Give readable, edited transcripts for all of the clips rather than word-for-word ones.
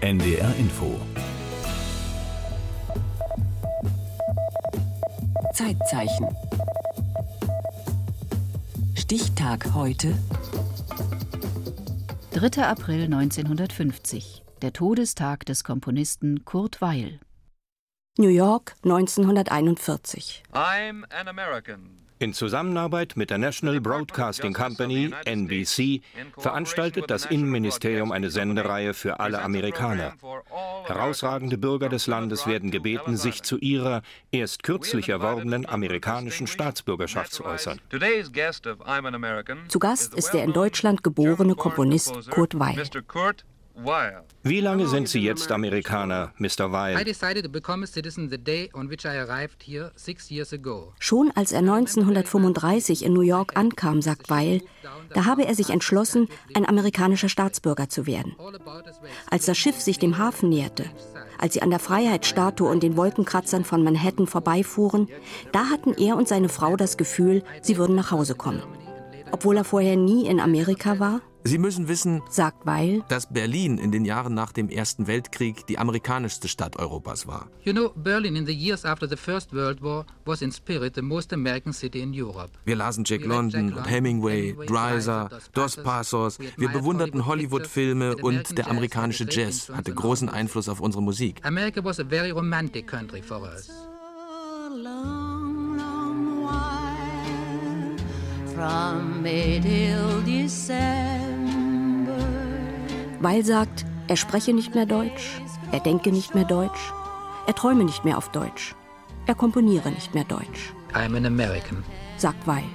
NDR Info. Zeitzeichen. Stichtag heute. 3. April 1950. Der Todestag des Komponisten Kurt Weill. New York 1941. I'm an American. In Zusammenarbeit mit der National Broadcasting Company, NBC, veranstaltet das Innenministerium eine Sendereihe für alle Amerikaner. Herausragende Bürger des Landes werden gebeten, sich zu ihrer erst kürzlich erworbenen amerikanischen Staatsbürgerschaft zu äußern. Zu Gast ist der in Deutschland geborene Komponist Kurt Weill. Wie lange sind Sie jetzt Amerikaner, Mr. Weill? Schon als er 1935 in New York ankam, sagt Weill, da habe er sich entschlossen, ein amerikanischer Staatsbürger zu werden. Als das Schiff sich dem Hafen näherte, als sie an der Freiheitsstatue und den Wolkenkratzern von Manhattan vorbeifuhren, da hatten er und seine Frau das Gefühl, sie würden nach Hause kommen. Obwohl er vorher nie in Amerika war. Sie müssen wissen, sagt Weill, dass Berlin in den Jahren nach dem Ersten Weltkrieg die amerikanischste Stadt Europas war. Berlin in the years after the First World War was in spirit the most American city in Europe. Wir lasen Jack London und Hemingway, Dreiser, Dos Passos. Wir bewunderten Hollywood-Filme und der amerikanische Jazz hatte großen Einfluss auf unsere Musik. America was a very romantic country for us. Weill sagt, er spreche nicht mehr Deutsch, er denke nicht mehr Deutsch, er träume nicht mehr auf Deutsch, er komponiere nicht mehr Deutsch. I'm an American, sagt Weill.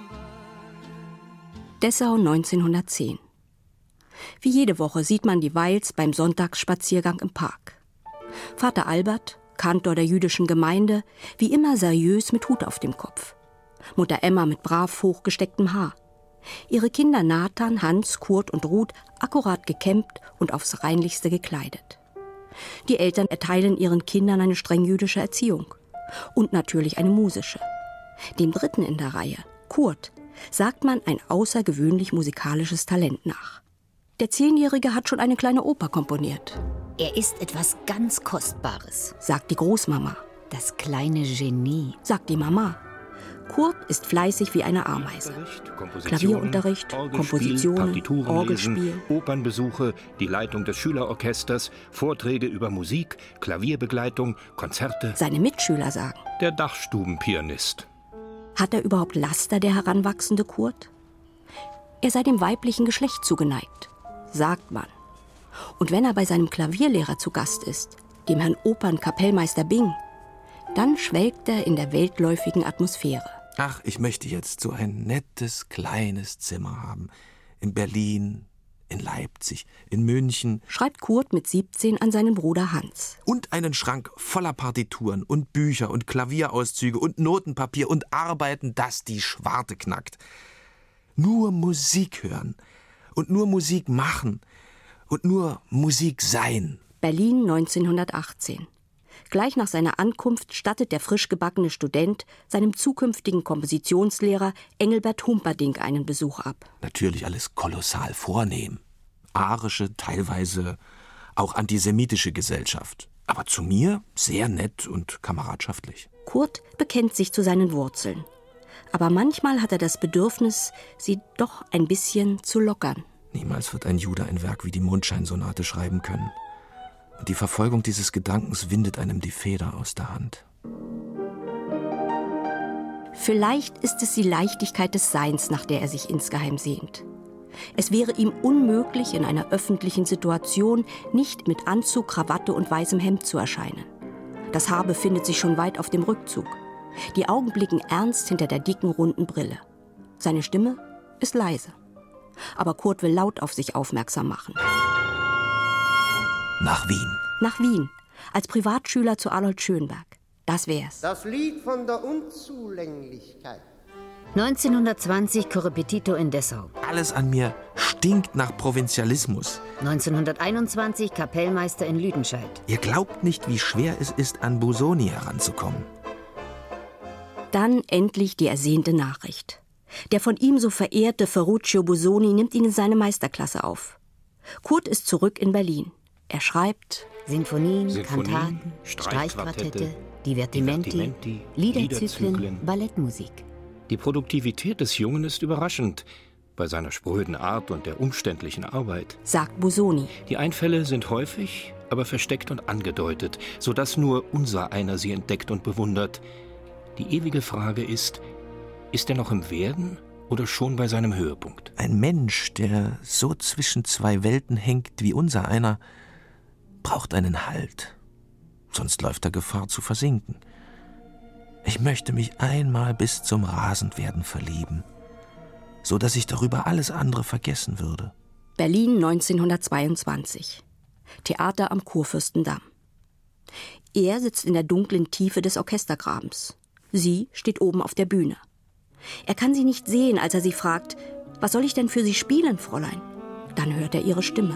Dessau 1910. Wie jede Woche sieht man die Weils beim Sonntagsspaziergang im Park. Vater Albert, Kantor der jüdischen Gemeinde, wie immer seriös mit Hut auf dem Kopf. Mutter Emma mit brav hochgestecktem Haar. Ihre Kinder Nathan, Hans, Kurt und Ruth akkurat gekämmt und aufs Reinlichste gekleidet. Die Eltern erteilen ihren Kindern eine streng jüdische Erziehung. Und natürlich eine musische. Dem Dritten in der Reihe, Kurt, sagt man ein außergewöhnlich musikalisches Talent nach. Der 10-Jährige hat schon eine kleine Oper komponiert. Er ist etwas ganz Kostbares, sagt die Großmama. Das kleine Genie, sagt die Mama. Kurt ist fleißig wie eine Ameise. Klavierunterricht, Kompositionen, Orgelspiel, Opernbesuche, die Leitung des Schülerorchesters, Vorträge über Musik, Klavierbegleitung, Konzerte. Seine Mitschüler sagen, der Dachstubenpianist. Hat er überhaupt Laster, der heranwachsende Kurt? Er sei dem weiblichen Geschlecht zugeneigt, sagt man. Und wenn er bei seinem Klavierlehrer zu Gast ist, dem Herrn Opernkapellmeister Bing, dann schwelgt er in der weltläufigen Atmosphäre. Ach, ich möchte jetzt so ein nettes, kleines Zimmer haben. In Berlin, in Leipzig, in München. Schreibt Kurt mit 17 an seinen Bruder Hans. Und einen Schrank voller Partituren und Bücher und Klavierauszüge und Notenpapier und Arbeiten, dass die Schwarte knackt. Nur Musik hören und nur Musik machen und nur Musik sein. Berlin 1918. Gleich nach seiner Ankunft stattet der frisch gebackene Student seinem zukünftigen Kompositionslehrer Engelbert Humperdinck einen Besuch ab. Natürlich alles kolossal vornehm. Arische, teilweise auch antisemitische Gesellschaft. Aber zu mir sehr nett und kameradschaftlich. Kurt bekennt sich zu seinen Wurzeln. Aber manchmal hat er das Bedürfnis, sie doch ein bisschen zu lockern. Niemals wird ein Jude ein Werk wie die Mondscheinsonate schreiben können. Und die Verfolgung dieses Gedankens windet einem die Feder aus der Hand. Vielleicht ist es die Leichtigkeit des Seins, nach der er sich insgeheim sehnt. Es wäre ihm unmöglich, in einer öffentlichen Situation nicht mit Anzug, Krawatte und weißem Hemd zu erscheinen. Das Haar befindet sich schon weit auf dem Rückzug. Die Augen blicken ernst hinter der dicken, runden Brille. Seine Stimme ist leise. Aber Kurt will laut auf sich aufmerksam machen. Nach Wien. Nach Wien, als Privatschüler zu Arnold Schönberg. Das wär's. Das Lied von der Unzulänglichkeit. 1920 Korrepetito in Dessau. Alles an mir stinkt nach Provinzialismus. 1921 Kapellmeister in Lüdenscheid. Ihr glaubt nicht, wie schwer es ist, an Busoni heranzukommen. Dann endlich die ersehnte Nachricht. Der von ihm so verehrte Ferruccio Busoni nimmt ihn in seine Meisterklasse auf. Kurt ist zurück in Berlin. Er schreibt Sinfonien, Kantaten, Streichquartette, Divertimenti, Liederzyklen, Ballettmusik. Die Produktivität des Jungen ist überraschend, bei seiner spröden Art und der umständlichen Arbeit. Sagt Busoni. Die Einfälle sind häufig, aber versteckt und angedeutet, sodass nur unsereiner sie entdeckt und bewundert. Die ewige Frage ist er noch im Werden oder schon bei seinem Höhepunkt? Ein Mensch, der so zwischen zwei Welten hängt wie unser einer, braucht einen Halt. Sonst läuft er Gefahr zu versinken. Ich möchte mich einmal bis zum Rasendwerden verlieben, so dass ich darüber alles andere vergessen würde. Berlin 1922. Theater am Kurfürstendamm. Er sitzt in der dunklen Tiefe des Orchestergrabens. Sie steht oben auf der Bühne. Er kann sie nicht sehen, als er sie fragt: Was soll ich denn für Sie spielen, Fräulein? Dann hört er ihre Stimme.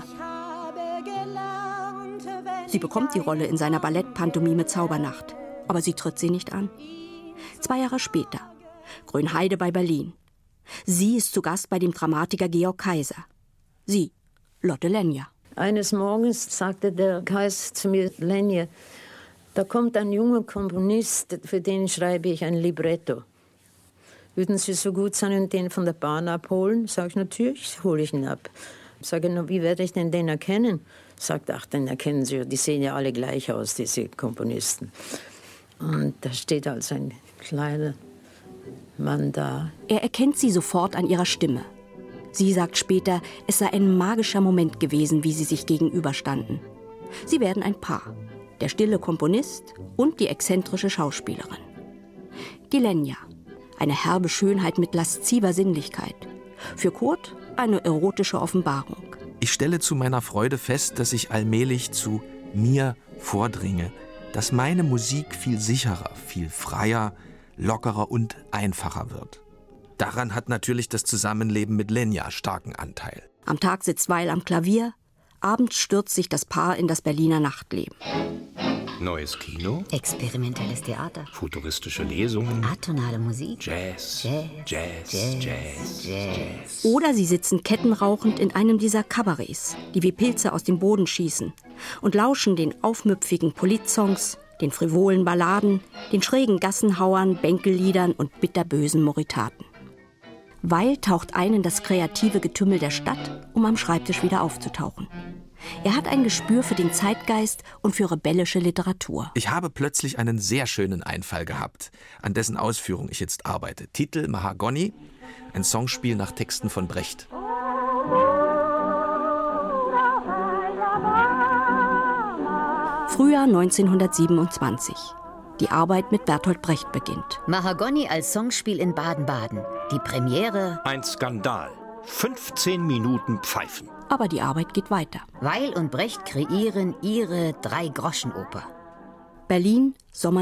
Sie bekommt die Rolle in seiner Ballettpantomime Zaubernacht, aber sie tritt sie nicht an. 2 Jahre später, Grünheide bei Berlin. Sie ist zu Gast bei dem Dramatiker Georg Kaiser. Sie, Lotte Lenya. Eines Morgens sagte der Kaiser zu mir: Lenya, da kommt ein junger Komponist, für den schreibe ich ein Libretto. Würden Sie so gut sein und den von der Bahn abholen? Sag ich: Natürlich hole ich ihn ab. Sage: Na, wie werde ich denn den erkennen? Sagt: Ach, den erkennen Sie, die sehen ja alle gleich aus, diese Komponisten. Und da steht also ein kleiner Mann da. Er erkennt sie sofort an ihrer Stimme. Sie sagt später, es sei ein magischer Moment gewesen, wie sie sich gegenüberstanden. Sie werden ein Paar. Der stille Komponist und die exzentrische Schauspielerin. Die Lenya, eine herbe Schönheit mit lasziver Sinnlichkeit. Für Kurt eine erotische Offenbarung. Ich stelle zu meiner Freude fest, dass ich allmählich zu mir vordringe, dass meine Musik viel sicherer, viel freier, lockerer und einfacher wird. Daran hat natürlich das Zusammenleben mit Lenya starken Anteil. Am Tag sitzt Weil am Klavier, abends stürzt sich das Paar in das Berliner Nachtleben. Neues Kino, Experimentelles Theater, futuristische Lesungen, atonale Musik, Jazz. Oder sie sitzen kettenrauchend in einem dieser Kabarets, die wie Pilze aus dem Boden schießen, und lauschen den aufmüpfigen Politsongs, den frivolen Balladen, den schrägen Gassenhauern, Bänkelliedern und bitterbösen Moritaten. Weil taucht ein in das kreative Getümmel der Stadt, um am Schreibtisch wieder aufzutauchen. Er hat ein Gespür für den Zeitgeist und für rebellische Literatur. Ich habe plötzlich einen sehr schönen Einfall gehabt, an dessen Ausführung ich jetzt arbeite. Titel Mahagoni, ein Songspiel nach Texten von Brecht. Frühjahr 1927. Die Arbeit mit Bertolt Brecht beginnt. Mahagoni als Songspiel in Baden-Baden. Die Premiere. Ein Skandal. 15 Minuten Pfeifen. Aber die Arbeit geht weiter. Weil und Brecht kreieren ihre 3-Groschen-Oper. Berlin, Sommer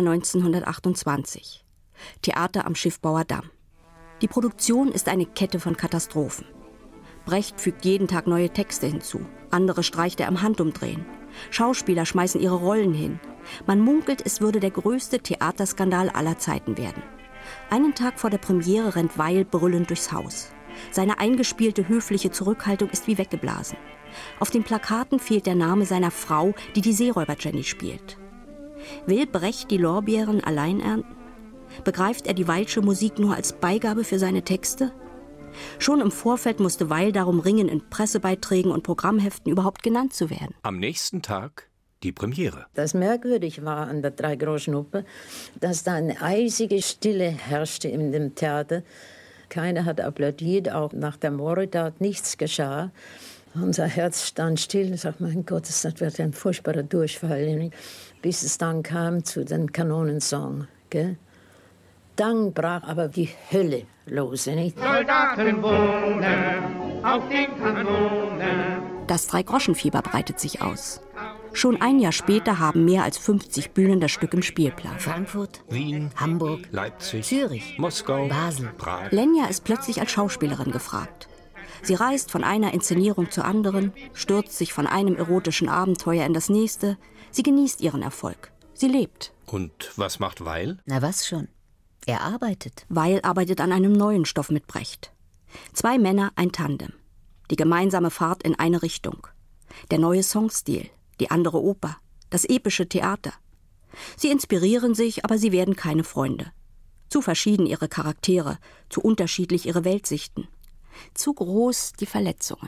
1928. Theater am Schiffbauer Damm. Die Produktion ist eine Kette von Katastrophen. Brecht fügt jeden Tag neue Texte hinzu. Andere streicht er im Handumdrehen. Schauspieler schmeißen ihre Rollen hin. Man munkelt, es würde der größte Theaterskandal aller Zeiten werden. Einen Tag vor der Premiere rennt Weil brüllend durchs Haus. Seine eingespielte höfliche Zurückhaltung ist wie weggeblasen. Auf den Plakaten fehlt der Name seiner Frau, die die Seeräuber-Jenny spielt. Will Brecht die Lorbeeren allein ernten? Begreift er die Weilsche Musik nur als Beigabe für seine Texte? Schon im Vorfeld musste Weil darum ringen, in Pressebeiträgen und Programmheften überhaupt genannt zu werden. Am nächsten Tag die Premiere. Das merkwürdig war an der 3-Groschen-Oper, dass da eine eisige Stille herrschte in dem Theater. Keiner hat applaudiert, auch nach der Mordtat nichts geschah. Unser Herz stand still und sagte: Mein Gott, das wird ein furchtbarer Durchfall. Bis es dann kam zu den Kanonensong. Gell? Dann brach aber die Hölle los. Nicht? Soldaten wohnen auf den Kanonen. Das 3-Groschen-Fieber breitet sich aus. Schon ein Jahr später haben mehr als 50 Bühnen das Stück im Spielplan. Frankfurt, Wien, Hamburg, Leipzig, Zürich, Moskau, Basel, Prag. Lenya ist plötzlich als Schauspielerin gefragt. Sie reist von einer Inszenierung zur anderen, stürzt sich von einem erotischen Abenteuer in das nächste. Sie genießt ihren Erfolg. Sie lebt. Und was macht Weil? Na was schon? Er arbeitet. Weil arbeitet an einem neuen Stoff mit Brecht. 2 Männer, ein Tandem. Die gemeinsame Fahrt in eine Richtung. Der neue Songstil. die andere Oper, das epische Theater. Sie inspirieren sich, aber sie werden keine Freunde. Zu verschieden ihre Charaktere, zu unterschiedlich ihre Weltsichten. Zu groß die Verletzungen.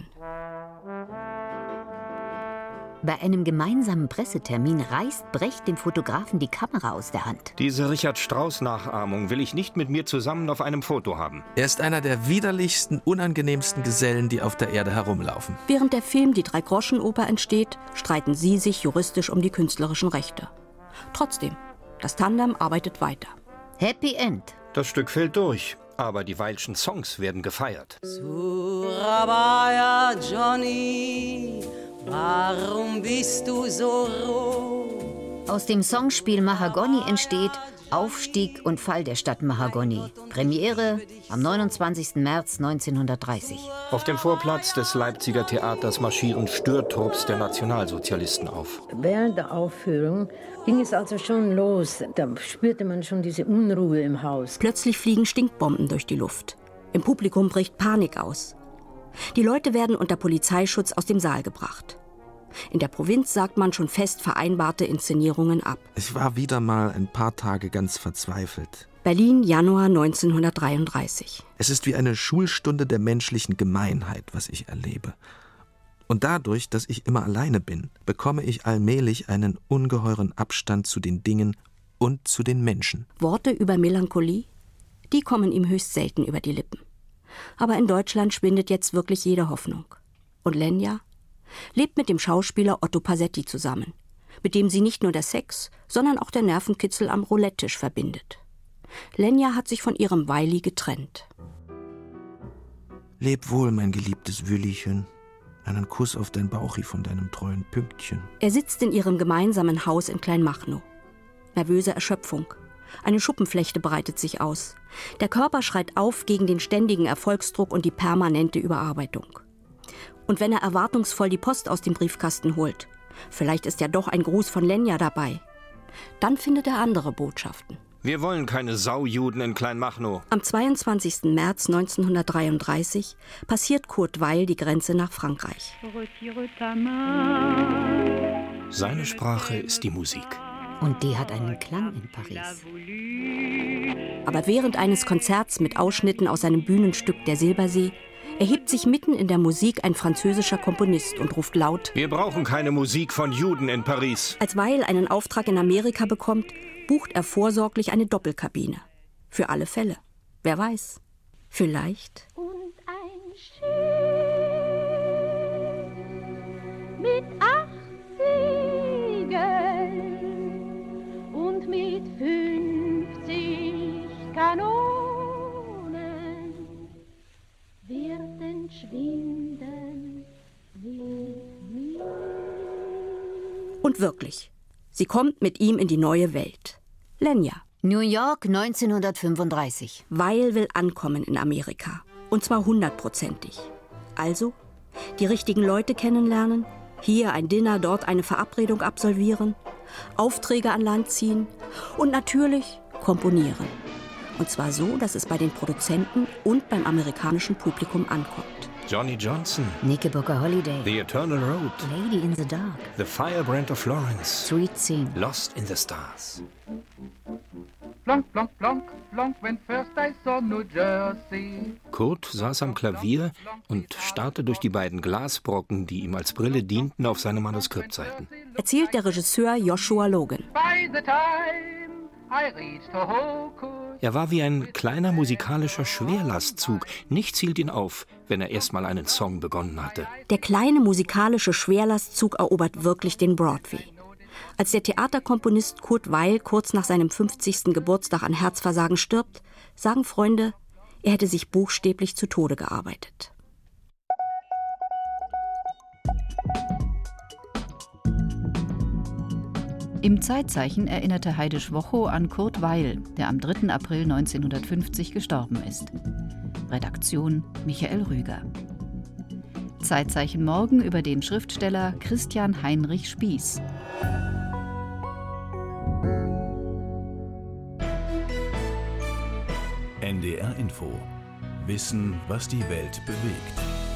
Bei einem gemeinsamen Pressetermin reißt Brecht dem Fotografen die Kamera aus der Hand. Diese Richard Strauss-Nachahmung will ich nicht mit mir zusammen auf einem Foto haben. Er ist einer der widerlichsten, unangenehmsten Gesellen, die auf der Erde herumlaufen. Während der Film Die Drei-Groschen-Oper entsteht, streiten sie sich juristisch um die künstlerischen Rechte. Trotzdem, das Tandem arbeitet weiter. Happy End. Das Stück fällt durch, aber die Weilschen Songs werden gefeiert. Surabaya, Johnny, warum bist du so roh? Aus dem Songspiel Mahagoni entsteht Aufstieg und Fall der Stadt Mahagoni. Premiere am 29. März 1930. Auf dem Vorplatz des Leipziger Theaters marschieren Störtrupps der Nationalsozialisten auf. Während der Aufführung ging es also schon los. Da spürte man schon diese Unruhe im Haus. Plötzlich fliegen Stinkbomben durch die Luft. Im Publikum bricht Panik aus. Die Leute werden unter Polizeischutz aus dem Saal gebracht. In der Provinz sagt man schon fest vereinbarte Inszenierungen ab. Ich war wieder mal ein paar Tage ganz verzweifelt. Berlin, Januar 1933. Es ist wie eine Schulstunde der menschlichen Gemeinheit, was ich erlebe. Und dadurch, dass ich immer alleine bin, bekomme ich allmählich einen ungeheuren Abstand zu den Dingen und zu den Menschen. Worte über Melancholie, die kommen ihm höchst selten über die Lippen. Aber in Deutschland schwindet jetzt wirklich jede Hoffnung. Und Lenja lebt mit dem Schauspieler Otto Passetti zusammen, mit dem sie nicht nur der Sex, sondern auch der Nervenkitzel am Roulette-Tisch verbindet. Lenja hat sich von ihrem Weili getrennt. Leb wohl, mein geliebtes Wüllichen. Einen Kuss auf dein Bauchi von deinem treuen Pünktchen. Er sitzt in ihrem gemeinsamen Haus in Kleinmachnow. Nervöse Erschöpfung. Eine Schuppenflechte breitet sich aus. Der Körper schreit auf gegen den ständigen Erfolgsdruck und die permanente Überarbeitung. Und wenn er erwartungsvoll die Post aus dem Briefkasten holt, vielleicht ist ja doch ein Gruß von Lenja dabei, dann findet er andere Botschaften. Wir wollen keine Saujuden in Kleinmachnow. Am 22. März 1933 passiert Kurt Weill die Grenze nach Frankreich. Seine Sprache ist die Musik. Und die hat einen Klang in Paris. Aber während eines Konzerts mit Ausschnitten aus seinem Bühnenstück Der Silbersee erhebt sich mitten in der Musik ein französischer Komponist und ruft laut: Wir brauchen keine Musik von Juden in Paris. Als Weill einen Auftrag in Amerika bekommt, bucht er vorsorglich eine Doppelkabine. Für alle Fälle. Wer weiß. Vielleicht. Und ein Schiff mit 8 Segeln und mit 50 Kanonen wird entschwinden mit mir. Und wirklich, sie kommt mit ihm in die neue Welt. Lenja. New York 1935. Weill will ankommen in Amerika. Und zwar 100%ig. Also, die richtigen Leute kennenlernen, hier ein Dinner, dort eine Verabredung absolvieren, Aufträge an Land ziehen und natürlich komponieren. Und zwar so, dass es bei den Produzenten und beim amerikanischen Publikum ankommt. Johnny Johnson, Knickerbocker Holiday, The Eternal Road, Lady in the Dark, The Firebrand of Florence, Street Scene, Lost in the Stars. Plonk, plonk, plonk, plonk, when first I saw New Jersey. Kurt saß am Klavier und starrte durch die beiden Glasbrocken, die ihm als Brille dienten, auf seine Manuskriptseiten. Erzählt der Regisseur Joshua Logan. By the time I reached Hohokus. Er war wie ein kleiner musikalischer Schwerlastzug. Nichts hielt ihn auf, wenn er erst mal einen Song begonnen hatte. Der kleine musikalische Schwerlastzug erobert wirklich den Broadway. Als der Theaterkomponist Kurt Weill kurz nach seinem 50. Geburtstag an Herzversagen stirbt, sagen Freunde, er hätte sich buchstäblich zu Tode gearbeitet. Im Zeitzeichen erinnerte Heide Schwocho an Kurt Weill, der am 3. April 1950 gestorben ist. Redaktion Michael Rüger. Zeitzeichen morgen über den Schriftsteller Christian Heinrich Spieß. NDR Info. Wissen, was die Welt bewegt.